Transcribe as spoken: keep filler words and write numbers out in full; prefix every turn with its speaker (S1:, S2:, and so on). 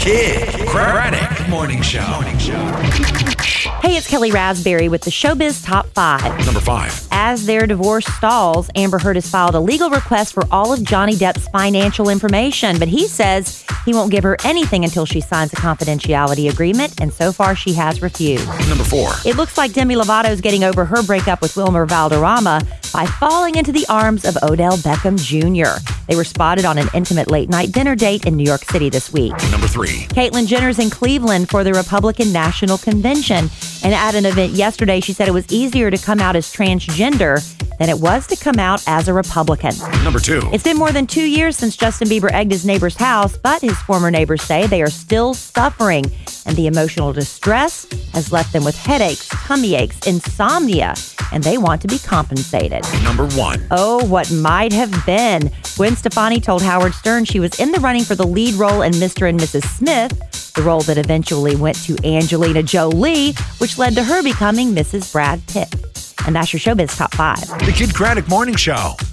S1: Kid Craddock Morning Show. Morning Show.
S2: Hey, it's Kelly Raspberry with the Showbiz Top five.
S1: Number five.
S2: As their divorce stalls, Amber Heard has filed a legal request for all of Johnny Depp's financial information, but he says he won't give her anything until she signs a confidentiality agreement, and so far she has refused.
S1: Number four.
S2: It looks like Demi Lovato's getting over her breakup with Wilmer Valderrama by falling into the arms of Odell Beckham Junior They were spotted on an intimate late-night dinner date in New York City this week.
S1: Number three.
S2: Caitlyn Jenner's in Cleveland for the Republican National Convention. And at an event yesterday, she said it was easier to come out as transgender than it was to come out as a Republican.
S1: Number two.
S2: It's been more than two years since Justin Bieber egged his neighbor's house, but his former neighbors say they are still suffering, and the emotional distress has left them with headaches, tummy aches, insomnia, and they want to be compensated.
S1: Number one.
S2: Oh, what might have been. Gwen Stefani told Howard Stern she was in the running for the lead role in Mister and Missus Smith, the role that eventually went to Angelina Jolie, which led to her becoming Missus Brad Pitt. And that's your Showbiz Top five.
S1: The Kid Craddock Morning Show.